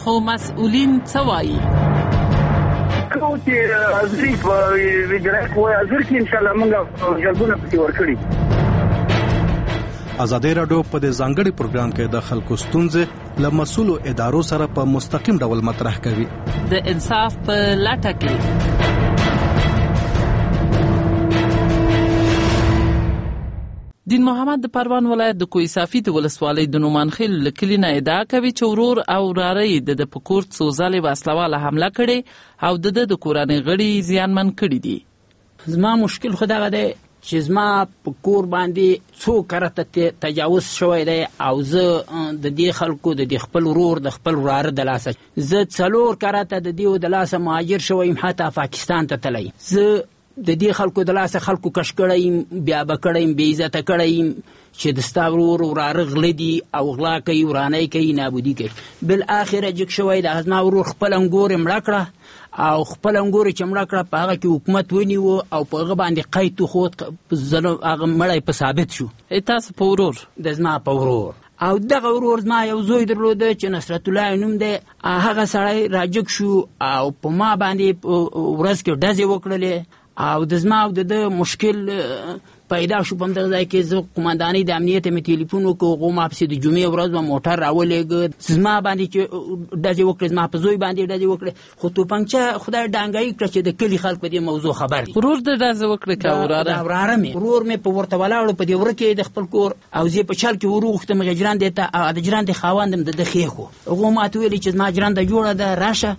خو مسؤلین څه وایي؟ کو چې حاضري په وزارت کوی حاضر کې ان شاء الله موږ جلبونه پکې ورکړي. ازادي راډیو په دې ځانګړي پروګرام کې د خلکو ستونزې له مسؤلو ادارو سره په مستقیم ډول مطرح کوي. د انصاف په لټه کې. دین محمد د پروان ولایت د کوه صافي د ولسوالۍ د نومانخیل له کلي نه ادعا کوي چې ورور او وراره یې د په کور څو ځلې وسلواله حمله کړې او د کورنۍ غړي زیانمن کړي دي. زما مشکل خو دغه دی چې زما په کور باندې څو کرته تجاوز شوی دی او زه د دې خلکو د خپل ورور د خپل وراره د لاسه زه 4 کرته د دې د لاسه مهاجر شوی یم، حتی پاکستان ته تللی. زه د دې خلکو د لاسه خلکو کش کړی، بیا به کړی، بې عزته کړی چې د ستا ورور وراره غله دي او غلا کوي، ورانۍ کوي، نابودي کوي. بالاخره جګ شوی د زما ورور خپل انګور یې مړه کړه او خپل انګور چې مړه کړه په هغه کې حکومت ونیوه او په هغه باندې قید وښود، هغه مړی په ثابت شو. تاسو په ورور؟ د زما په ورور. او دغه ورور زما یو زوی درلوده چې نصرت الله نوم دی. هغه سړی راجګ شو او په ما باندې ورځ کې ډزې وکړلې او د زما او د مشکل پیدا شو. په همدغه ځای کې زه قمندانۍ د امنیت مې تلیفون وکړ، هغو ما پسې د جمعې ورځ به موټر راولېږه، زما باندې چې ډزې وکړې، زما په زوی باندې ډزې وکړې. خو توپنچه خدای ډانګایي کړه چې د کلي خلک په دې موضوع خبر دي. ورور د ډزې وکړې که وراره؟ وراره مې ورور مې په ورته ولاړو په دې وره کې د خپل کور او زه په چل کې وروغوښتم ژرندې ته او د ژرندې خاوند هم د ده ښې خو هغو ما ته ویلې چې زما ژرنده جوړه ده، راشه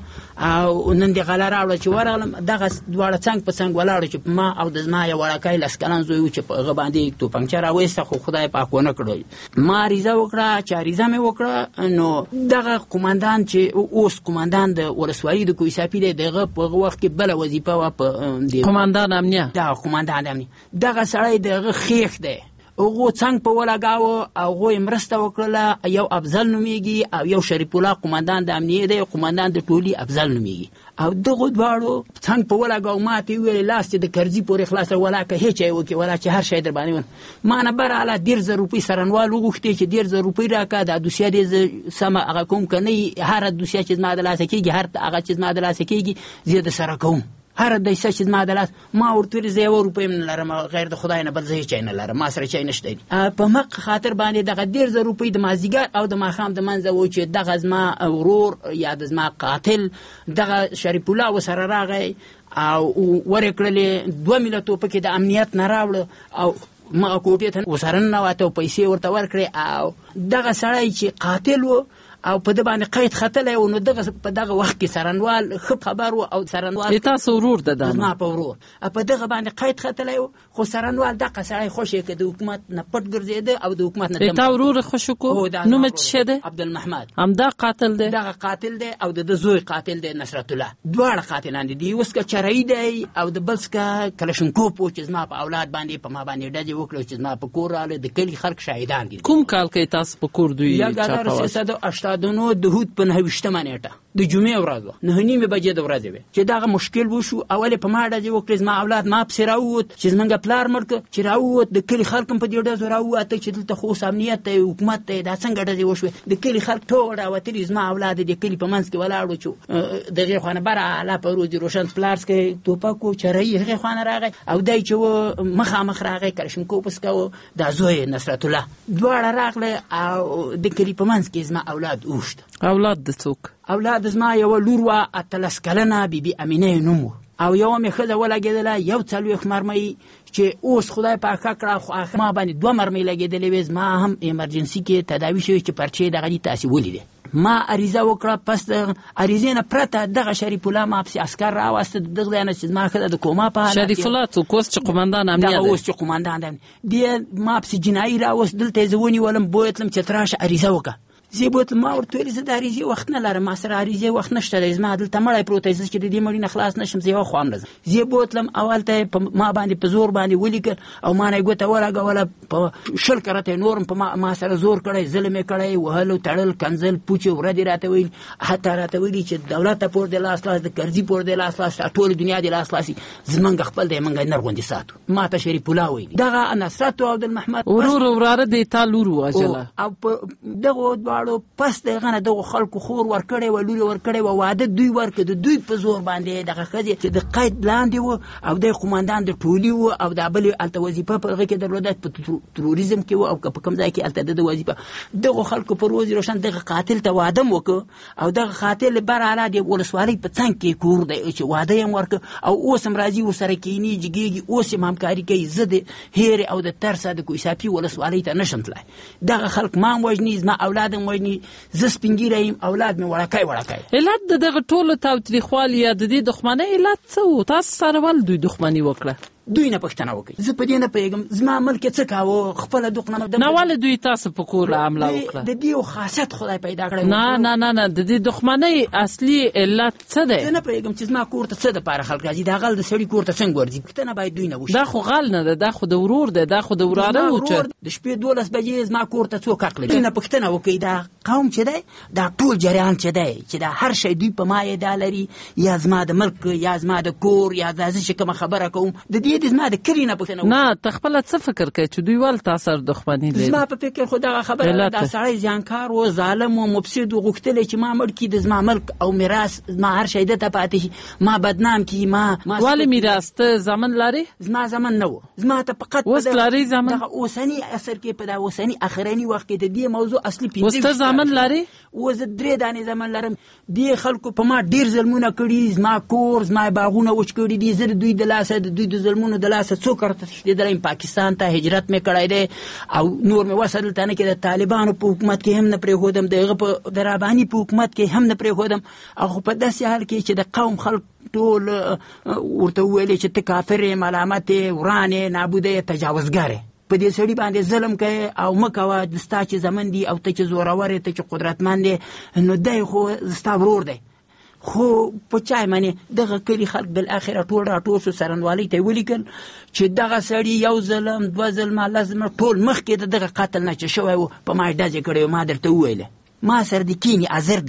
او نن دې غله راوړه. چې ورغلم دغه دواړه څنګ په څنګ ولاړو چې ما او د زما یو وړکی 10 کلن زوی و چې په هغه باندې توپنچه راویسته، خو خدای پاک ونه کړی. ما عریضه وکړه، چې عریضه مې وکړه نو دغه قمندان چې اوس قمندان د ولسوالۍ د کوه صافي دی، دغه په هغه وخت کې بله وظیفه وه په قمندان امنیه. دغه قمندان امنیه دغه سړی دغه خیخ دی، هغو څنګ په ولګاوه او هغو یې مرسته وکړله. یو افضل نومیږي او یو شریف الله قمندان د امنیه دی، قمندان د ټولي افضل نومیږي. او دغو دواړو څنګ په ولګاو ما ته ویلې لاس چې د کرزي پورې خلاصه ولا که هیڅ یې وکړي ولا چې هر شی در باندې ما نه برعله 1,000 روپۍ سرنوال وغوښتې چې 1,000 روپۍ راکړه، دا دوسیه دې زه سمه هغه کوم که نه هره دوسیه چې زما د لاسه کېږي، هر هغه چې زما د لاسه کېږي زه د سره کوم. هر دیسه چې زما د لاس ما ورته ویلې زه 1 روپۍ هم نه لرم غیر د خدای نه بل زه هېڅ شی نه لرم، ما سره شی نشته دي. په مق خاطر باندې دغه 1,000 روپۍ د مازدیګر او د ماښام د منځه و چې دغه زما ورور یا د زما قاتل دغه شریف الله ورسره راغی او ورې کړلې 2 میله توپکې د امنیت نه راوړه او ما کوټې ته ورسره ننوته او پیسې ورته ورکړې. او دغه سړی چې قاتل و او په د باندې قید ختلی و نو دغه په دغه وخت کې سرنوال ښه خبر و او سرنوال تاسو ورور د ده زما په ورور په دغه باندې قید ختلی و، خو سرنوال دغه سړی خوش یې که د حکومت نه پټ ګرځېده او د حکومت نه تا ورور خوش وکړو. نوم یې څه شی دی؟ عبدالمحمد. همدا قاتل دی؟ دغه قاتل دی او د زوی قاتل دی نصرت الله. دواړه قاتلان دي. د یوه څکه چرایي دی او د بل څکه کلشنکوف و چې زما په اولاد باندې په ما باندې ډزې وکړو چې زما په کور راغله. د کلي خلک شاهدان دي. کوم کال کې تاسو په کور دوی چاپاوه؟ 1389 د هود په 29مه نیټه د جمعې ورځ وه، 9:30 بجې د ورځې وې چې دغه مشکل وشو. اول په ما ډزې وکړې، زما اولاد ما پسې راووت چې زمونږ پلار مړ کړه چې راووت. د کلي خلک هم په دې ډزو راووته چې دلته خو اوس امنیت دی، حکومت دی، دا څنګه ډزې وشوې. د کلي خلک ټول راوتلي، زما اولاد د کلي په منځ کې ولاړ و چې دغې خوا نه بره الله په روز روشن پلارس کې توپک و چرایي هغې خوا نه راغی او دی چې و مخامخ راغی کلشنکوف پسکه و دا زوی نصرت الله. دواړه راغله او د کلي په منځ کې زما اولاد اوښت. اولاد د څوک؟ اولاد زما یوه لور وه 18 کلنه بیبي امینه نوم و او یوه مې ښځه ولګېدله 41 مرمۍ چې اوس خدای پاک کړه، خو ما باندې 2 مرمۍ لګېدلې وې. زما هم ایمرجنسي کې تداوي شوې چې پرچې دغه دي تاسې ولیدې. ما عریضه وکړه، پس د عریضې نه پرته دغه شریف الله ما پسې عسکر راوسته دغه ځای نه چې زما ښځه د کوما په حالت شریف الله څوک اوس چې قمندان امنیه دی؟ دغه اوس چې قمندان دی دی ما پسې جنایي راوست. دلته یې زه ونیولم، بوتلم چې ته راشه عریضه وکړه. زه بوتلم، ما ورته ویلې زه د عریضې وخت نه لرم، ما سره عریضې وخت نشته دی، زما دلته مړی پروت دی، زه چې د دې مړي نه خلاص نشم زه یوه خوا هم نه ځم. زه بوتلم، اولته یې ما باندې په زور باندې ولیکل او ما نه یې ګوته ولګوله. په 20 کرته نورم په ما سره زور کړی، ظلم یې کړی، وهلو تړل، کنځل، پوچې ورځې راته ویل، حتی راته ویلي چې دولت ته پور دی لاس لاس، د کرزي پور دی لاس لاس، ټولې دنیا دی لاس لاسي، زمونږ خپل دی، موږ نر غوندې ساتو. ما ته شریف الله ویلي. دغه نصرت او عبدالمحمد ورور وراره دی، تا لور ووژله او په دغو دواړو پس دغه نه دغه خلکو خور ورکړی و لور ورکړی و واده دوی ورکړ د دوی په زور باندې دغه ښځې چې د قید لاندې و او د قومندان د ټولي و او د بل الته وظیفه په هغه کې درلوده په تروریزم کې و او په کوم ځای کې الته د وظیفه دغه خلکو پر روز روشن دغه قاتل ته واده وکړ او دغه قاتل بر اعلی د ولسوالۍ په څنګ کې کور دی چې واده یې ورکړ او اوس هم راځي ورسره کینی جګیږي اوس هم همکاري کوي زه د هیر او د ترسه د کویساپي ولسوالۍ ته نشم تللی دغه خلک ما وژني زما اولاد هم وژني زه سپین ږیری یم اولاد مې وړکی علت د دغه ټولو تاوتریخوالي یا د دې دښمنۍ علت څه و؟ تاسو سره ولې دوی دښمني وکړه؟ دوی نه پښتنه وکړي زه په دې نه پوهېږم زما ملک یې څه کاوه خپله دښمنه نه ولې دوی تاسو په کور حمله وکړه؟ د دې یو خاصیت خدای پیدا کړی نه د دې دښمنۍ اصلي علت څه دی؟ زه نه پوهېږم چې زما کور ته څه دپاره خلک راځي دا غل د سړي کور ته څنګه ورځي پوښتنه باید دوی نه وشي دا خو غل نه ده دا خو د ورور دی دا خو د وراره و چې د شپې 12 بجې زما کور ته څوک حق لري نه پوښتنه وکړي دا قوم چې دی دا ټول جریان چې دی چې دا هر شی دوی په ما یې دا لري یا زما د ملک یا زما د کور یا دا زه چې کومه خبره کوم د دې زما د کلي نه نه ته خپله څه فکر کوي چې دوی ولې تا سره دښمني لري؟ زما په فکر خو دغه خبره دا سړی زیانکار و ظالم و مفسد و غوښتلی چې ما مړ کړي د زما ملک او میراث زما هر شی دته پاتې شي ما بدنام کړي ما ولې میراث ته زامن لرې؟ زما زامن نه و زما ته فقط اوس لرې زامن؟ دغه اوسني عصر کې په دا اوسني اخرني وخت کې د دې موضوع اصلي اوس ته زامن لرې؟ اوس زه 3 دانې زامن لرم دې خلکو په ما ډېر ظلمونه کړي زما کور زما باغونه وچ کړي دي زه د دوی د لاسه د دوی د ظلمونو د لاسه څوک تښتېدلی پاکستان ته هجرت مې کړی دی او نور مې وس دلته نه کې د طالبانو په حکومت کې هم نه پرېښودم د هغه په د راباني په حکومت کې هم نه پرېښودم او په داسې حال کې چې د قوم خلک ټول ورته وویلې چې ته کافر یې ملامت یې وران یې نابود یې تجاوزګر یې په دې سړي باندې ظلم کوي او مه کوه ستا چې زمن دي او ته چې زورور یې ته چې قدرتمند یې نو دی خو ستا ورور دی خو په چای منې دغه کلي خلک بالاخره ټول راټول شو څرنګوالۍ ته یې ولیکل چې دغه سړي یو ظلم دوه ظلمه لس ظلمه ټول مخکې د دغه قتل نه چې شوی و په ما یې ډزې کړی و ما درته وویله ما سره د کینې حاضر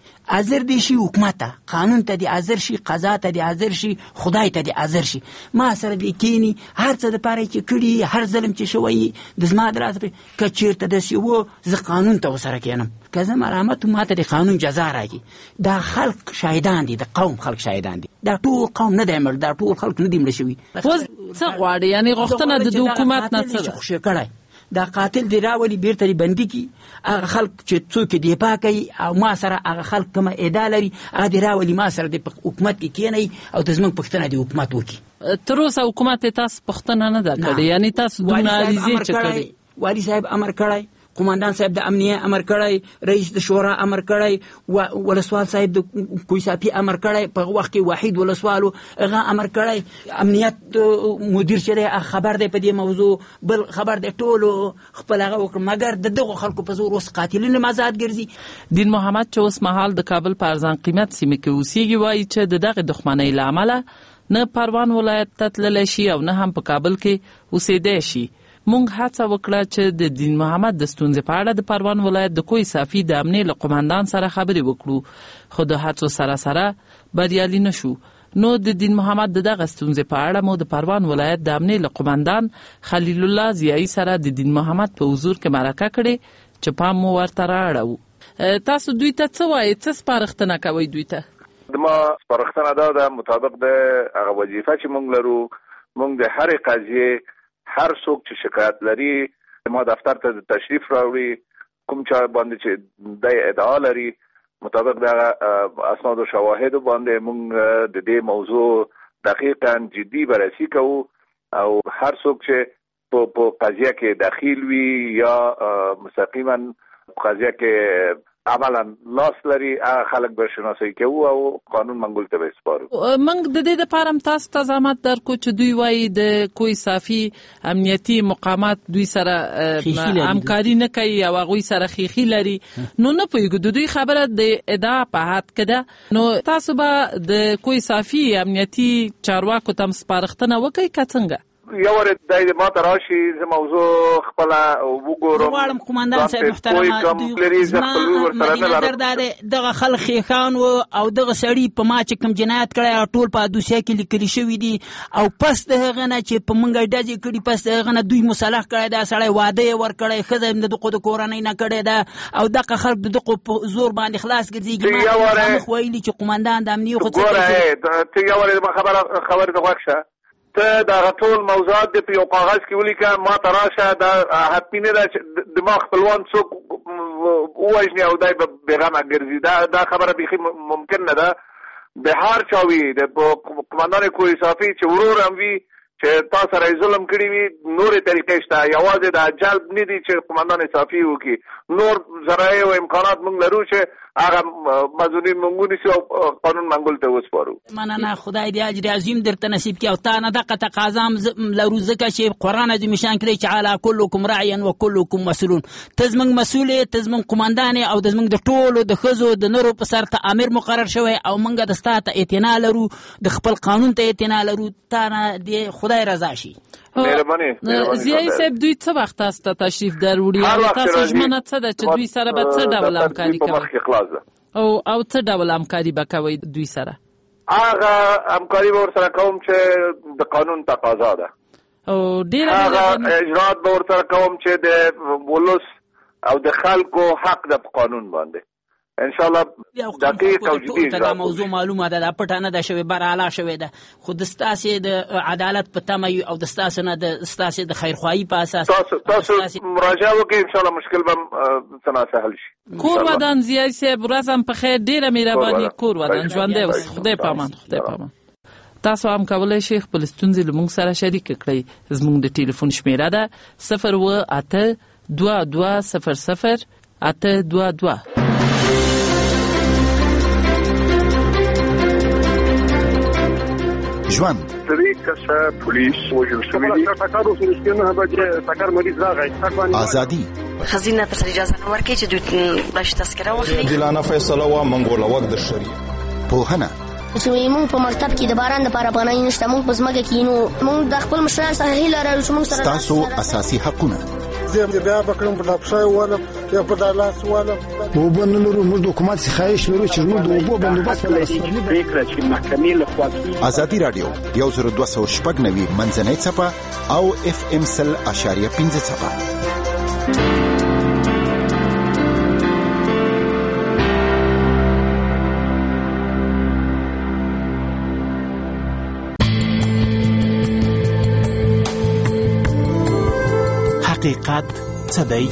دي شي حکومت ته قانون ته دې حاضر شي قضا ته دې حاضر شي خدای ته دې حاضر شي ما سره دې کینې هر څه دپاره چې کړي هر ظلم چې شوی د زما د راسه که چېرته داسې و زه قانون ته ورسره کښېنم که زه ملامت ما ته د قانون جزا راکړي دا خلک شاهدان دي د قوم خلک شاهدان دي دا ټول قوم نه دی مړ دا ټول خلک نه دي مړه شوي اوس څه غواړي یعنې غوښتنه د حکومت نه څه ده خوشې کړی دا قاتل دی راولي بیرته بندي کړي هغه خلک چې څوک یې دفاع کوي او ما سره هغه خلک کومه ادعا لري هغه دې راولي ما سره د حکومت کې کښېنئ او د زموږ پوښتنه د حکومت وکړي تر اوسه حکومت یې تاسو پوښتنه نه ده کړې یعنې تاسو دومره عریضې چې کړې والي صاحب امر کړی قومندان صاحب د امنیه امر کړی رئیس د شورا امر کړی ولسوال صاحب د کویساپي امر کړی په وخت کې واحد ولسوالو هغه امر کړی امنیت مدیر چې دی خبر دی په دې موضوع بل خبر دی ټولو خپل هغه وکړ مګر د دغو خلکو په زور اوس قاتلین مازاد ګرځي دین محمد چې اوس مهال د کابل په ارزان قیمت سیمه کې اوسېږي وایي چې د دغه دښمنۍ له امله نه پروان ولایت ته تللی شي او نه هم په کابل کې اوسېدی شي مونږ هڅه وکړه چې د دین محمد د ستونزې په اړه د پروان ولایت د کوی صافي د امنیې له قومندان سره خبرې وکړو خو د هڅو سره بریالي نشو نو د دین محمد دغه ستونزې په اړه مو د پروان ولایت د امنیې له قومندان خلیل الله ضیایی سره د دین محمد په حضور کې مرکه کړې چې پام مو ورته رااړو تاسو دوی ته څه وایي څه سپارښتنه کوئ دوی ته زما سپارښتنه دا ده مطابق د هغه وظیفه چې مونږ لرو مونږ د هرې قضیې هر څوک چې شکایت لري ما دفتر ته تشریف راوړي کوم چا باندې چې د ادعا لري مطابق د اسناد او شواهد باندې موږ د دې موضوع دقیقاً جدي بررسي کوو او هر څوک چې په قضیه کې داخل وي یا مستقیما قضیه کې عملا لاس لري خلک به شناسایی کوو او قانون منګول ته به سپارو موږ د دې لپاره هم تاسو ته زحمت درکو چې دوی وایي د کوی صافي امنیتي مقامات دوی سره همکاري نه کوي او هغوی سره خیخي لري نو نه پوهېږو د دوی خبره د ادعا په حد کې ده نو تاسو به د کوی صافي امنیتي چارواکو ته هم سپارښتنه وکړئ که څنګه یو ور د ماته راشي زه موضوع خپل وګورم. غواړم قومندان صاحب محترم نظر دغه خلک خیخان او دغه سړي په ما چې کوم جنایت کړی ټول په دوسیه کې لیکلي شوي دي او پس د هغه نه چې په موږ ډزې کړي پس د هغه نه دوی مصالح کړی دا سړی واده یې ورکړی ښځه یې د دغو د کورنۍ نه کړې ده او دغه خلک د دغو په زور باندې خلاص ګرځېږي. ما مخ ویلي چې قومندان د امنیې خو ته یو ور خبره د غوږ شه ته دغه ټول موضوعات دې په یو کاغذ کې ولیکه ما ته راشه. دا حتمي نه ده چې دماغ خپلوان څوک ووژني او دی به بېغمه ګرځي. دا خبره بیخي ممکن نه ده. د هر چا وي د قومندان کوه صافي چې ورور هم وي چې تا سره یې ظلم کړي وي نورې طریقې شته. یوازې د جلب نه دي چې قومندان صافي وکړي، نور ذرایع او امکانات موږ لرو چې هغه مظلومین موږ ونیسو او قانون منګول ته وسپارو. مننه، خدای دې اجر عظیم درته نصیب کړي او تا نه دغه تقاضا هم لرو ځکه چې قرآن عظیم شان کړی چې علی کلکم راعیا و کلکم مسئولون. ته زموږ مسؤل یې، ته زموږ قومندان یې او د زموږ د ټولو د ښځو د نرو په سر ته امیر مقرر شوی او موږ د ستا ته اعتنا لرو، د خپل قانون ته اعتنا لرو. تا نه دې خدای رضا شي. ضیایی صاحب دوی څه وخت تاسو ته تشریف دروړي او تاسو ژمنه څه ده چې دوی سره به څه ډول همکاري کوئ او څه ډول همکاري به کوئ دوی سره؟ هغه همکاري به ورسره کوم چې د قانون تقاضا ده او ډېره هغه اجرات به ورسره کوم چې د ولس او د خلکو حق ده په قانون باندې ان شاء الله دقیق او جدي دا موضوع معلومه ده، دا پټه نه ده شوې، براله شوې ده. خو د ستاسې د عدالت په تمه او د ستاسې نه د ستاسې د خیرخواهي په اساس تاسو مراجعه وکړئ ان شاء الله مشکل به څنګه سهل شي. کور ودان ضیایی صاحب ورځ هم په خیر، ډېره مهرباني. کور ودان ژوندی اوس. خدای پامان. خدای پامان. تاسو هم کولی شئ خپل ستونزې له موږ سره شریک کړئ. زموږ د ټلیفون شمیره ده 018 2200 822. ژوند پولیس وژل شوی ازادي خزینه تر اجازه نه ورکړي چې دوی بلش تذکره واخلي. دلانه فیصله وا منګوله وخت د شری پوهنه چې موږ په مکتب کې د باران لپاره پناه نشته، موږ په ځمکه کې نو موږ د خپل مشران سره هیله لرو چې موږ سره تاسو اساسي حقونه زه بیا بکرم په لپښه ولم یا په دالاس ولم وبنلرو موږ د حکومت څخه خواهش لرو چې موږ د اوبو بندوبست ولرو. فکر چې محکمې له خوا ازادي رادیو 1290 منځنۍ صفه او FM 100.5 صفه. حقیقت څه دی؟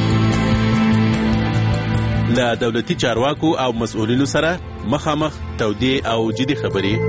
له دولتي چارواکو او مسؤلینو سره مخامخ تودې او جدي خبرې.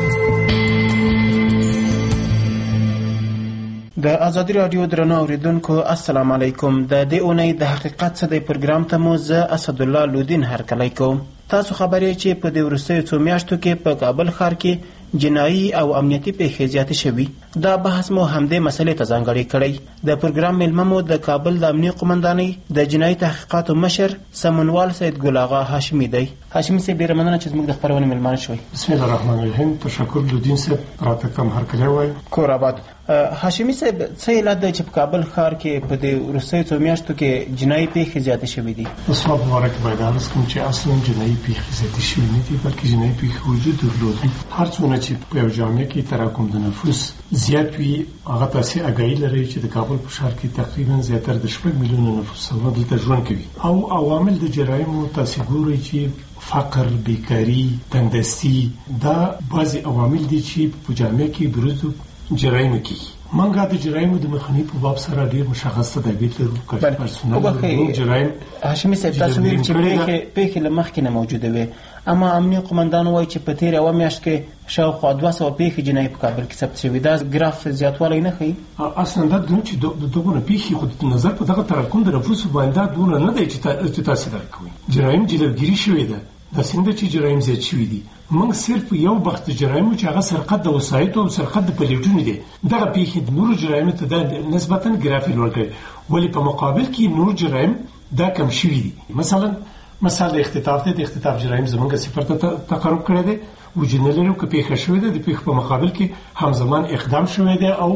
د ازادي رادیو درنو اوریدونکو السلام علیکم. د دې اونۍ د حقیقت څه دی پروګرام ته مو زه اسدالله لودین هرکلی کوم. تاسو خبرې چې په دې وروستیو څو میاشتو کې په کابل ښار کې جنایي او امنیتي پیښې زیاتې شوي. دا بحث مو همدې مسلې ته ځانګړی کړی. د پروګرام میلمه مو د کابل د امنیه قومندانۍ د جنایي تحقیقاتو مشر سمونوال سید ګل آغا هاشمي دی. هاشمي صاحب ډېره مننه چې زموږ د خپرونې میلمانه شوئ. بسم الله الرحمن الرحیم. تشکر لودین صاحب راته کوم هرکلی وایم. کور آباد. هاشمي صاحب څه علت دی چې په کابل ښار کې په دې وروستیو څو میاشتو کې جنایي پیښې زیاتې شوي دي؟ اسباب مبارک باید عرض کړم چې اصلا جنایي پیښې زیاتې شوي نه دي بلکې جنایي پیښې وجود درلودي. هر څومره چې په یو جامعه کې تراکم د نفوس زیات وي هغه تاسې اګاهي لري چې د کابل په ښار کې تقریبا زیاتره د 6 میلیونه نفوس دلته ژوند کوي او عوامل د جرایمو تاسې ګورئ چې فقر، بیکاري، تندرستي دا بعضې عوامل دي چې په جامعه کې بروز جرایم کیږي. منګه د جرایمو د مخنیوي په باب سره ډیر مشخص تدابیر لرو. کله پرسونل جرایم هاشمي صاحب تاسو ویل چې پیښې له مخکې نه موجوده وي، اما امنیه قومندان وایي چې په تېره یوه میاشت کې شاوخوا 200 پیښې جنایي په کابل کې ثبت شوي. دا ګراف زیاتوالی نه ښیي؟ اصلا دا دونه چې دغونه پیښې خو د نظر په دغه تراکم د نفوسو باندې دا دونه نه دی چې تاسې درک کوئ. جرایم جلوګیري شوې ده، داسې نه ده چې جرایم زیات شوي دي. موږ صرف یو بخت جرایمو چې هغه سرقت د وسایطو او سرقت د پلیټونو دي دغه پیښې د نورو جرایمو ته نسبتا ګرافي لوړ کړی، ولې په مقابل کې نور جرایم دا کم شوي دي. مثلا د اختطاف دی، د اختطاف جرایم زمونږ صفر ته تقرب کړی دی، وجود نه لري که پیښه شوې ده، د پیښې په مقابل کې همزمان اقدام شوی دی او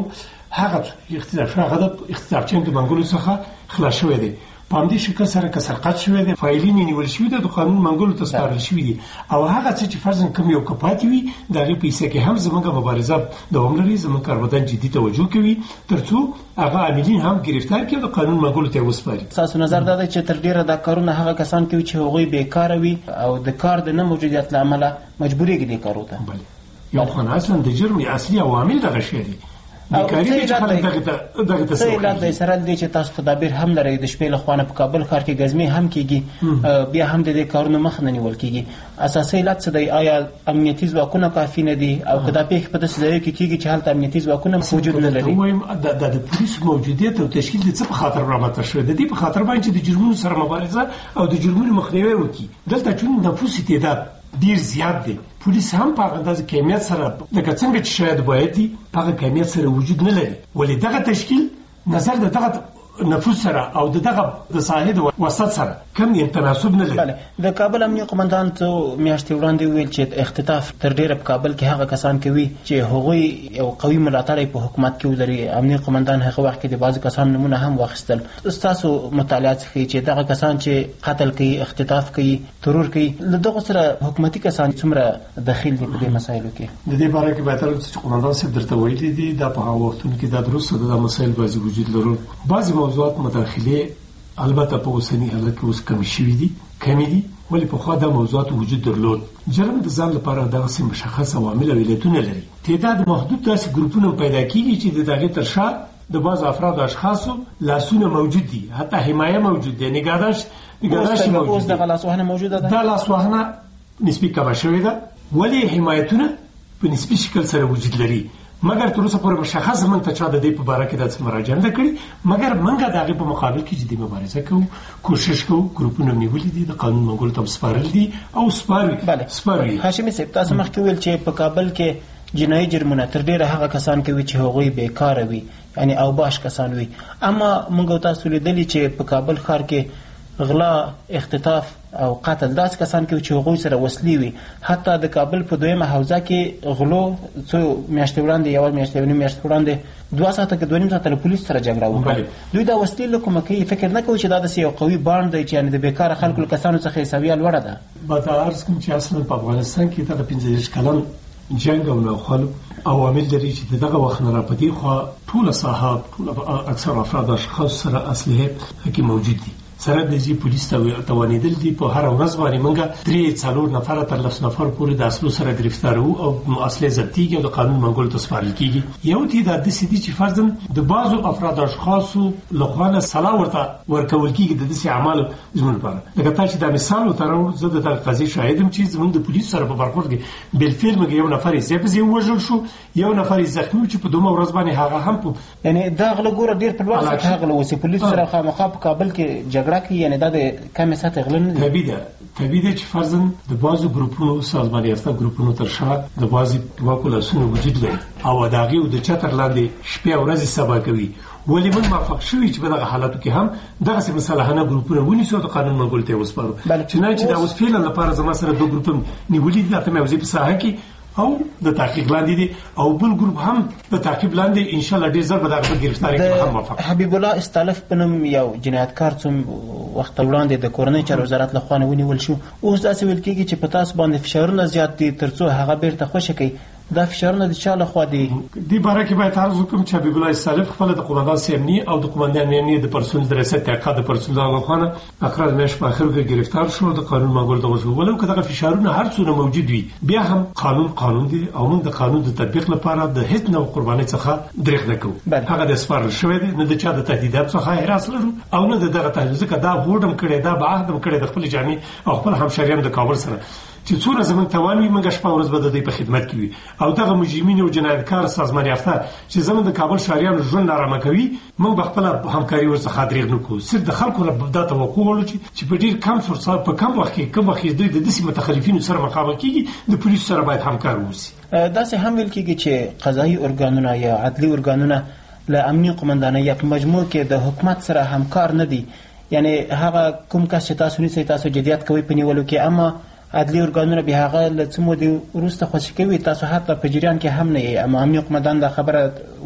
هغه اختلاف شو هغه د اختلاف چین د منګولو څخه خلاص شوی دی. په همدې شکل سره که سرقت شوی دی، فایلین نیول شوي دي، د قانون منګولو ته سپارل شوي دي، او هغه څه چې فرضاً کوم یو کپاتې وي د هغې په حصه کې هم زموږ مبارزه دوام لري. زموږ کارمندان جدي توجه کوي تر څو هغه عاملین هم گرفتار کړي او د قانون منګولو ته وسپاري. ستاسو نظر دا دی چې تر ډیره دا کارونه هغه کسان کوي چې هغوی بیکاره وي او د کار د نه موجودیت له امله مجبوریږي دې کارو ته؟ یو خو اصلا د جرم اصلي عوامل دغه شی دي. بیکاري چې خلک دغه تسوي د سرحد دی چې تاسو تدابیر هم لرئ. د شپې له خوا په کابل ښار کې ګزمې هم کیږي، بیا هم د دې کارونو مخ نه نیول کیږي. اساسي علت څه دی؟ آیا امنیتي ځواکونه کافي نه دي او که دا پیښې په داسې ځایو کې کیږي چې هلته امنیتي ځواکونه موجود نه لري؟ وایم د پولیسو موجودیت او تشکیل د څه په خاطر رامنځته شوی؟ د دې په خاطر باندې چې د جرمونو سره مبارزه او د جرمونو مخنیوی وکړي. دلته چون نفوس تعداد ډیر زیات دی، پولیس هم په هغه اندازه کمیت سره لکه څنګه چې شاید باید دي په هغه کمیت سره وجود نه لري. ولې دغه تشکیل نظر د دغه نفوس سره او دغه د ساحې د وسط سره کم تناسب نه لري. د کابل امنیه قومندان څو میاشتې وړاندې ویل چې اختطاف تر ډیره په کابل کې هغه کسان کوي چې هغوی یو قوي ملاتړی په حکومت کې ولري. امنیه قومندان هغه وخت کې د بعضو کسانو نمونه هم واخیستل. ستاسو مطالعات ښیي چې دغه کسان چې قتل کوي، اختطاف کوي، ترور کوي، له دغو سره حکومتي کسان څومره دخیل دي په دې مسایلو کې؟ د دې باره کې بهتره چې قومندان صاحب درته ویلي دي دا په هغه وختونو کې دا درسته د مسایل بعضې وجود لرل. بعضې موضوعات مداخله البته په اوسني حالت کې اوس کم شوي دي، کمی دي، ولې پخوا دا موضوعات وجود درلود. جرم د ځان لپاره دغسې مشخص عوامل او علتونه لري. تعداد محدود داسې ګروپونه پیدا کېږي چې د هغې تر شا د بعض افراد اشخاصو لاسونه موجود دي، حتی حمایه موجود دی، نگهداشت موجود اوس دغه لاسوهنه موجوده ده. دا لاسوهنه نسبي کمه شوې ده، ولې حمایتونه په نسبي شکل سره وجود لري. مګر تر اوسه پورې مشخص موږ ته چا د دې په باره کې داسې مراجعه نه کړې، مګر موږ د هغې په مقابل کې جدي مبارزه کوو، کوشش کوو. ګروپونه نیولي دي، د قانون منګولو ته سپارل دي او سپاروي. هاشمي صاحب تاسو مخکې ویل چې په کابل کې جنایي جرمونه تر ډیره هغه کسان کوي چې هغوی بیکاره وي، یعنی اوباش کسان وي. اما موږ تاسو لیدلي چې په کابل ښار کې غلا، اختطاف او قتل داسې کسان کوي چې هغوی سره وسلې وي. حتی د کابل په دویمه حوزه کې غلو څو میاشتې وړاندې، یوه میاشتې او نیم میاشتې وړاندې 2 ساعته کې 2.5 ساعته له پولیسو سره جګړه وکړه. دوی دا وسلې له کومه کوي؟ فکر نه کوي چې دا داسې یو قوي بانډ دی چې یعنې د بیکاره خلکو له کسانو څخه یې سویه لوړه ده؟ باید عرض کړم چې اصلا په افغانستان کې دغه 15 کلن جنګ او ناخوالو عوامل لري چې دغه وخت نه را پدې خوا ټوله ساحه، ټوله اکثر افراد اشخاص سره اسلحه کې موجود دي. سره د جی پولیس ته توانیدل دي. په هر ورځ باندې موږ 3-4 نفر تر 10 نفر پورې د اصلو سره گرفتار وو او اصلي ضبطيږي او د قانون منګولو ته سپارل کیږي. یو تعداد د سيدي چې فرضاً د بعضو افراد اشخاصو لخوا سلا ورته ورکول کیږي د دې اعمالو زموږ لپاره. لکه تاسو دا مثال وترو، زه د قضیې شاهدم چې زموږ د پولیس سره په برخورد کې بل فلم کې یو نفر یې وژل شو، یو نفر زخمی چې په دومره ورځ باندې هغه هم په یعنی دا غل ګوره ډیر په وخت کې هغه لوسي پولیس سره خامخا په کابل کې جګړه کوي. یعنی دا د کمې سطح غل نه دی. طبیعي ده چې فرضاً د بعضو ګروپونو، سازمان یافته ګروپونو تر شا د بعضې واکو لاسونه وجود لري او د هغې د چتر لاندې شپې او ورځې سبا کوي. ولې موږ موافق شوي چې په دغه حالاتو کې هم دغسې مسلحانه ګروپونه ونیسو او د قانون منګولو ته یې وسپارو. چنانچې دا اوس فعلا لپاره زما سره 2 ګروپونه نیولي دي، اته موضوع په ساحه کې او د تعقیب لاندې دي او بل ګروپ هم د تعقیب لاندې ان شاء الله ډیر زر به دغه گرفتاری کې هم موافق. حبیب الله استالف په نوم یو جنایتکار څوم وخت وړاندې د کورنۍ چارو وزارت له خوا ونیول شو. اوس داسې ویل کېږي چې په تاسو باندې فشارونه زیات دي تر څو هغه بیرته خوشي کوي. دا فشارونه د چا له خوا دي؟ دې باره کې باید عرض وکړم چې حبیب الله استالف خپل د قومندان سیمني او د قومندان امنیت د پرسونل د ریاست تحقیقات د پرسونل له خوا اقرار مېش په اخر کې گرفتار شو. د قانون منګول ته وشو. ولو که دغه فشارونه هر څونه موجود وي، بیا هم قانون دی او موږ د قانون د تطبیق لپاره د هیڅ نوع قرباني څخه درېغ نه کوو. هغه د سپارل شوی دی، نه د چا د تهدیدات څخه هراس لرو او نه دغه تهدید ځکه دا هوډم کړی، دا بعهدم کړی د خپل جامع او خپل همشریان د کابل سره چې څوره زموږ توان وي موږ شپه ورځ به د دوی په خدمت کې وي او دغه مجرمین او جنایتکار سازمان یافته چې زموږ د کابل شهریانو ژوند نارامه کوي، موږ به خپله همکاري ورڅخه درېغ نه کوو. صرف د خلکو له دا توقع ولرو چې په ډېر کم فرصت په کم وخت کې دوی د داسې متخلفینو سره مخامخ کېږي، د پولیسو سره باید همکار واوسي. داسې هم ویل کېږي چې قضایي ارګانونه یا عدلي ارګانونه له امني قومندانۍ یا په مجموع کې د حکومت سره همکار نه دي. یعنی هغه کوم کس چې تاسو نیسئ تاسو جدیت کوئ په نیولو کې، اما عدلي ارګانونه بیا هغه له څه مودې وروسته خوشي کوي. تاسو حتی په جریان کې هم نه یې، اما امني قومندان دا خبره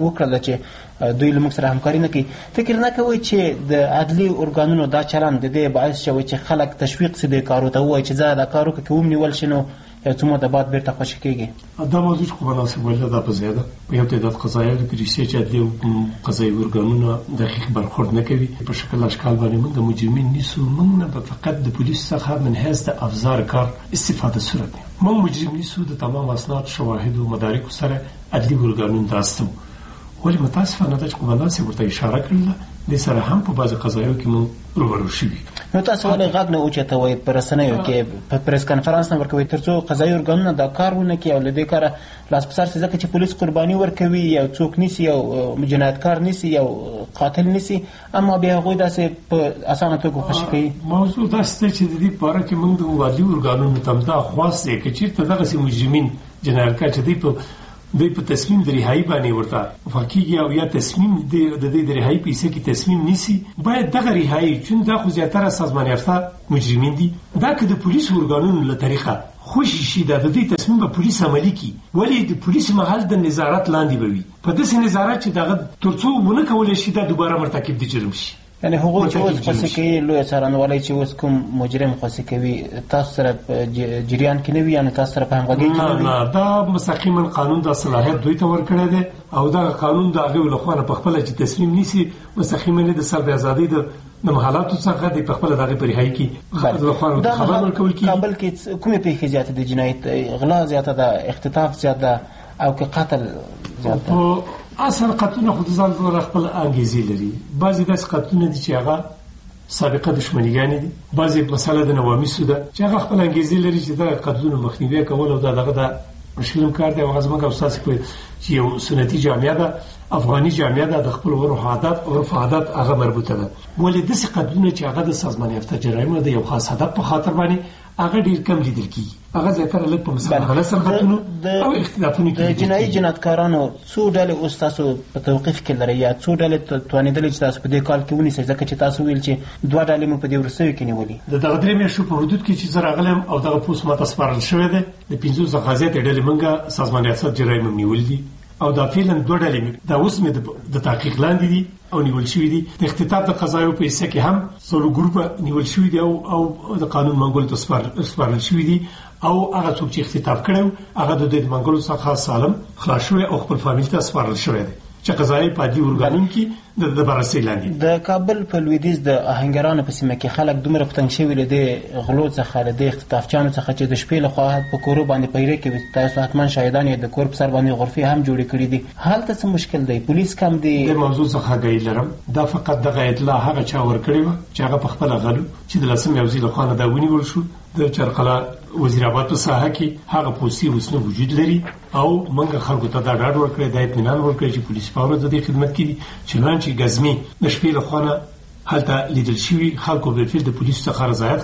وکړله چې دوی له موږ سره همکاري نه کوي. فکر نه کوئ چې د عدلي ارګانونو دا چلند د دې باعث شوی چې خلک تشویق سي دې کارو ته ووایي چې زه دا کار وکړم که ونیول شي نو یو څه موده بعد بیرته خوشي کېږي؟ دا موضوع خو مناسب ویل دا په ځای ده. په یو تعداد قضایاو کې رښتیا چې عدلي قضایي ارګانونه دقیق برخورد نه کوي په شکل اشکال باندې موږ مجرمین نیسو. موږ نه فقط د پولیس څخه من حیث د افزار کار استفاده صورت نه موږ مجرم نیسو د تمام اسناد شواهد او مدارک سره عدلي ارګانونه داستو. ولی متاسفانه دا چې قومندان صاحب ورته اشاره کړله د سره هم په بعض قضایاو کې موږ روبرو شوي. نو تاسو ولې غږ نه اوچتوئ په رسنیو کې په پریس کنفرانس نه ورکوئ تر څو قضایي ارګانونه دا کار ونه کړي او له دې کاره لاس په سر شي؟ ځکه چې پولیس قرباني ورکوي، یو څوک نیسي، یو جنایتکار نیسي، یو قاتل نیسي، اما بیا هغوی داسې په اسانه توګه خوشي کوي. موضوع داسې ده چې د دې په اړه کې موږ د عدلي ارګانونو ته همدا خواست دی که چېرته دغسې مجرمین جنایتکار چې دوی په تصمیم د رهایي باندې ورته فقیږي او یا تصمیم د دې د رهایي پیسې کې تصمیم نیسي، باید دغه رهایي چون دا خو زیاتره سازمان یافته مجرمین دي دا که د پولیسو ارګانونو له طریقه خوشي شي دا د دې تصمیم به پولیس عملي کړي. ولې د پولیس محل د نظارت لاندې به وي په داسې نظارت چې دغه تر څو ونه کولی شي دا دوباره مرتکب د جرم شي. یعنې هغوی چې اوس خوشي کوي لویه څارنوالۍ چې اوس کوم مجرم خوشي کوي تاسو سره په جریان کې نه وي، یعنې تاسو سره په همغږۍ کې نه وي؟ نه دا مستقیما قانون دا صلاحیت دوی ته ورکړی دی او دا قانون د هغوی له خوا نه په خپله چې تصمیم نیسي مستقیما د سر د ازادۍ د محالاتو څخه د په خپله د هغې په رهایي کې له خوا نه خبر ورکول کېږي. کابل کې کومې پیښې زیاتې دي؟ جنایت غلا زیاته ده، اختطاف زیات ده او که قتل زیات ده؟ اصل قتلونه خو د ځان لپاره خپل انګیزې لري. بعضې داسې قتلونه دي چې هغه سابقه دښمنیګانې دي، بعضې مسله د نوامیسو ده چې هغه خپل انګیزې لري چې دغه قتلونه مخنیوی کول او دا دغه د مشکل هم کار دی. هغه زموږ او ستاسې په چې یو سنتي جامعه ده، افغاني جامعه ده، د خپل عرف عادت هغه مربوطه ده. ولې داسې قتلونه چې هغه د سازمان یافته جرایمو د یو خاص هدف په خاطر باندې هغه ډېر کم لیدل کېږي. هغه زیاتره لږ په مسلمانانه سرحدونو او اختلافونو کې د جنایي جنایتکارانو څو ډلې اوس تاسو په توقیف کې لرئ یا څو ډلې توانېدلې چې تاسو په دې کال کې ونیسئ؟ ځکه چې تاسو ویل چې 2 ډلې مو په دې وروستیو کې نیولي. د دغه 3 میاشتو په حدود کې چې زه راغلم او دغه پوسټ ماته سپارل شوی دی د 50 څخه زیاتې ډلې موږ سازمان ریاست جرایم هم نیولي دي او دا فعلا 2 ډلې دا اوس مې د تحقیق لاندې دي او نیول شوي دي. د اختطاف د قضایو په حصه کې هم څلور ګروپه نیول شوي دي او د قانون منګولو ته سپارل شوي دي او هغه څوک چې اختطاف کړی هغه د دې منګولو څخه سالم خلاص شوی او خپل فامیل ته سپارل شوی دی چې قضایي په عدلي ارګانونو کې د بررسۍ لاندې. د کابل په لویدیځ د آهنګرانو په سیمه کې خلک دومره په تنګ شوي له دې غلو څخه له دې اختطافچیانو څخه چې د شپې لخوا په کورو باندې پیرې کوي. تاسو حتما شاهدان یې د کور په سر باندې غرفې هم جوړې کړي دي. هلته څه مشکل دی؟ پولیس کم دی؟ د موضوع څخه آګاهي لرم. دا فقط دغه اطلاع هغه چا ورکړې وه چې هغه پخپله غلو چې د 10 یوزي لخوا نه دا ونیول شو. د چرقلا وزیر آباد په ساحه کې هغه پولیسي اوس نه وجود لري او موږ خلکو ته دا ډاډ ورکړی، دا اطمینان ورکړی چې پولیس پاور د دې خدمت کې دي. چنانچې ګزمې د شپې لخوا نه هلته لیدل شوي خلکو بالفعل د پولیسو څخه رضایت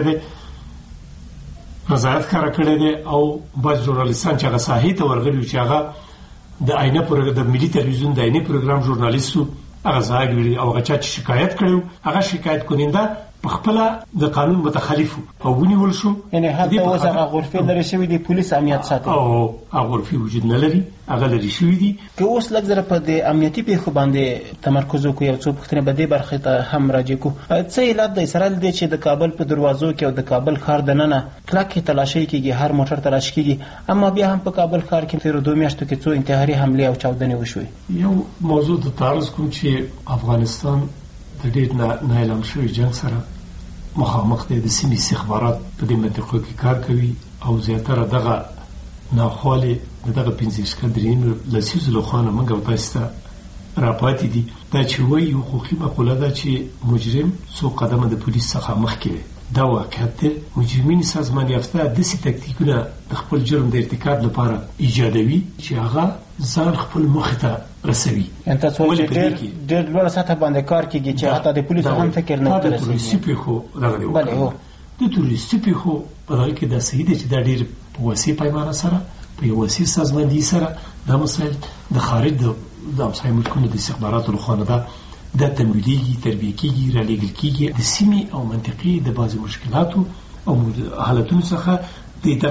ښکاره کړی دی او بعض ژورنالیستان چې هغه ساحې ته ورغلي چې هغه د ملي تلویزیون د عینه پروګرام ژورنالیستو هغه ځای ویلي او هغه چا چې شکایت کړی هغه شکایت کننده پخپله د قانون متخالف او ونیول شو. یعنې هلته اوس هغه غرفې لرې شوي دي، پولیس امنیت ساتي او هغه غرفې وجود نه لري، هغه لرې شوي دي. که اوس لږ زره په دې امنیتي پیښو باندې تمرکز وکړو یو څو پوښتنې به دې برخې ته هم راجع کړو. څه علت دی سره دی چې د کابل په دروازو کې او د کابل ښار دننه کلکې تلاشۍ کېږي، هر موټر تلاشي کېږي، اما بیا هم په کابل ښار کې تېرو 2 میاشتو کې څو انتحاري حملې او چاودنې وشوې؟ یو موضوع د تعرض کوم چې افغانستان د ډېر نااعلان شوي جنګ سره مخامخ دی. د سیمې استخبارات په دې منطقو کې کار کوي او زیاتره دغه ناخوالې د دغه 15 کډرینو لسیزو له خوا نه موږ او تاسو ته راپاتې دي. دا چې وایي حقوقي مقوله ده چې مجرم څو قدمه د پولیس څخه مخکې دی. دا واقعیت دی. مجرمین سازمان یافته داسې تکتیکونه د خپل جرم د ارتکاب لپاره ایجادوي چې هغه ځان خپل مخې ته رسوي. یعنې تاسو وایئ چې ډېر لوړه سطحه باندې کار کېږي چې حتی د پولیسو هم فکر نه ورته رسېږي. د تروریستي پیښو دغه دی وکړه. د تروریستي پیښو په دغه کې دا صحیح دی چې دا ډېر په وسیع پیمانه سره په یو وسیع سازماندهي سره دا مسایل د خارج د همسایه ملکونو د استخباراتو لخوا نه دا تمویلېږي، تربیه کېږي، رالیږل کېږي. د سیمې او منطقې د بعضې مشکلاتو او حالتونو څخه دغه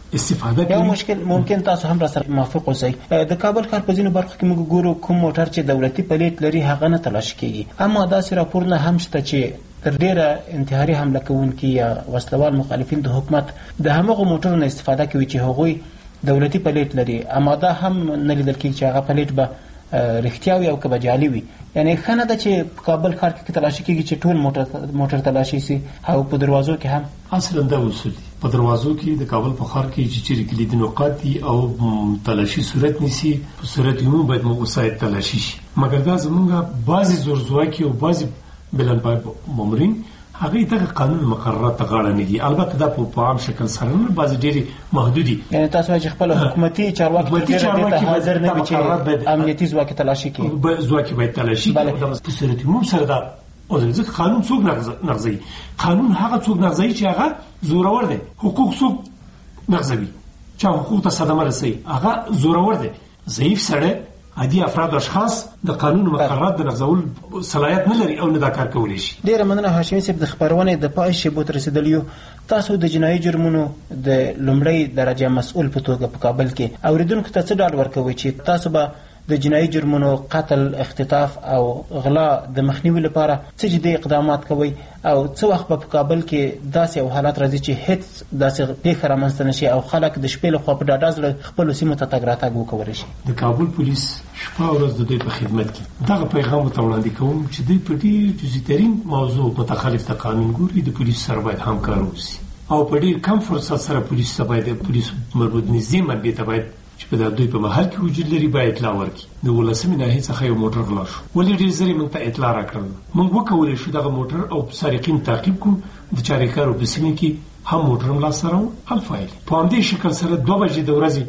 استفاده کوي. یو مشکل ممکن تاسو هم را سره موافق اوسئ، د کابل ښار په ځینو برخو کې موږ ګورو کوم موټر چې دولتي پلیټ لري هغه نه تلاشي کیږي، اما داسې راپورونه هم شته چې تر ډیره انتحاري حمله کوونکي یا وسلوال مخالفین د حکومت د همغو موټرو نه استفاده کوي چې هغوی دولتي پلیټ لري، اما دا هم نه لیدل کېږي چې هغه پلیټ به رښتیا وي او که به جعلي وي. یعنې ښه نه ده چې په کابل ښار کې تلاشي کېږي چې ټول موټر تلاشي سي او په دروازو کې هم. اصلا دا اصول دي په دروازو کې د کابل په ښار کې چې چیرې کلیدي نقاط دي او تلاشي صورت نیسي په صورت عموم باید وسایط تلاشي شي، مګر دا زمونږ بعضې زورزواکي او بعضې بلنپای مامورین هغه دغه قانون مقررات ته غاړه نه دي. البته دا په عام شکل سره نه، بعضې ډېرې محدودي. یعنې تاسو وایئ چې خپل حکومتي چارواکي ډېره حاضر نه وي چې امنیتي ځواکې تلاشي کړي، ځواکې باید تلاشي کړي په صورت عموم سره. دا ځکه قانون څوک نغځوي؟ قانون هغه څوک نغځوي چې هغه زورور دی. حقوق څوک نغځوي؟ چا حقوق ته صدمه رسوي هغه زورور دی. ضعیف سړی عادي افراد اشخاص د قانون مقررات د نغځول صلاحیت نه لري او نه دا کار کولی شي. ډېره مننه هاشمي صاحب د خپرونې د پای شیبو ته رسېدلیو. تاسو د جنایي جرمونو د لومړۍ درجه مسؤل په توګه په کابل کې اورېدونکو ته څه ډاډ ورکوئ چې تاسو به د جنایي جرمونو قتل، اختطاف او غلا د مخنیوي لپاره څه جدي اقدامات کوئ او څه وخت به په کابل کې داسې یو حالت راځي چې هیڅ داسې پیښه رامنځته نه شي او خلک د شپې لخوا په ډاډه زړه خپلو سیمو ته تګ راتګ وکولی شي؟ د کابل پولیس شپه او ورځ د دوی په خدمت کې دغه پیغام ورته وړاندې کوم چې دوی په ډېر جزي ترین موضوع متخالف د قانون ګوري د پولیس سره باید همکار وشي او په ډېر کم فرصت سره پولیس ته باید پولیس مربوط نږدې منبع ته باید چې په دوی په محل کې وجود لري باید اطلاع ورکړي. د 18مې ناحیې څخه یو موټر غلا شو، ولې ډېر ژر یې موږ ته اطلاع راکړل. موږ وکولی شو دغه موټر او سارقین تعقیب کړو. د چاریکارو په سیمه کې هم موټر هم لاسته راوړ هم فایل. په همدې شکل سره 2 بجې د ورځې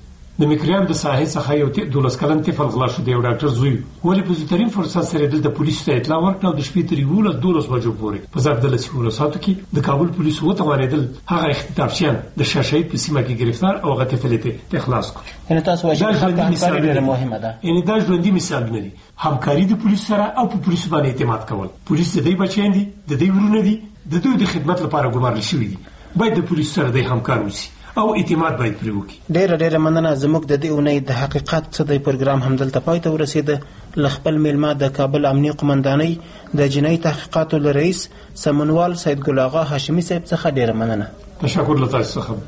د مکریان د ساحې څخه یو 12 کلن طفل غلا شو د یو ډاکټر زوی. ولې په زیاترین فرصت سره دلته پولیسو ته اطلاع ورکړه او د شپې تر 12 بجو پورې په ظرف د 12 ساعتو کې د کابل پولیسو وتوانېدل هغه اختطافچیان د شاشهید په سیمه کې گرفتار او هغه طفل ته خلاص کړ. یعنې تاسو وایئ چې همکاري ډېره مهمه ده. یعنې دا ژوندي مثالونه دي، همکاري د پولیسو سره او په پولیسو باندې اعتماد کول. پولیس د دوی بچیان دي، د دوی ورونه دي، د دوی د خدمت لپاره ګمارل شوي دي. باید د پولیسو سره د همکار وشي او اعتماد باید پرې وکړي. ډېره مننه. زموږ د دې اونۍ د حقیقت څه دی پروګرام همدلته پای ته ورسېده. له خپل میلمه د کابل امنیې قمندانۍ د جنایي تحقیقاتو له رئیس سمونوال سید ګل آغا هاشمي صاحب څخه ډېره مننه. تشکر له تاسو څخه.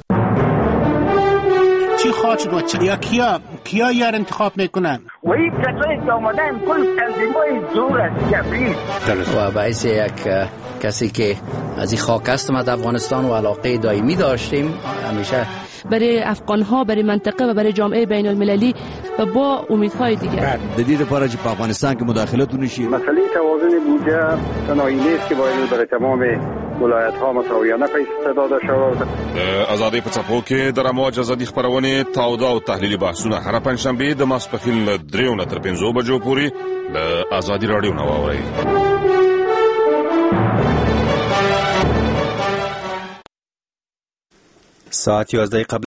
چی خواهد شد یا کیا یار انتخاب میکنن؟ و این کسایی که آمدن کل تنظیم‌های زور است جبری و باعث یک کسی که از این خاک هستم از افغانستان و علاقه دائمی داشتیم همیشه برای افغان‌ها، برای منطقه و برای جامعه بین المللی و با امیدهای دیگر. د دې لپاره چې په افغانستان کې مداخلت ونشي. مسئله توازن بودجه تنهایی نیست که باید برای تمام ولایت‌ها مساویانه پیسې داده شود. ازادي په څپو کې د رموج ازادي خبرونه تاوده او تحلیلي بحثونه هر پنځشنبه د ماسپښین له 3 نه تر 5 بجو پورې د ازادي رادیو نو اوري. ساعت 11 قبل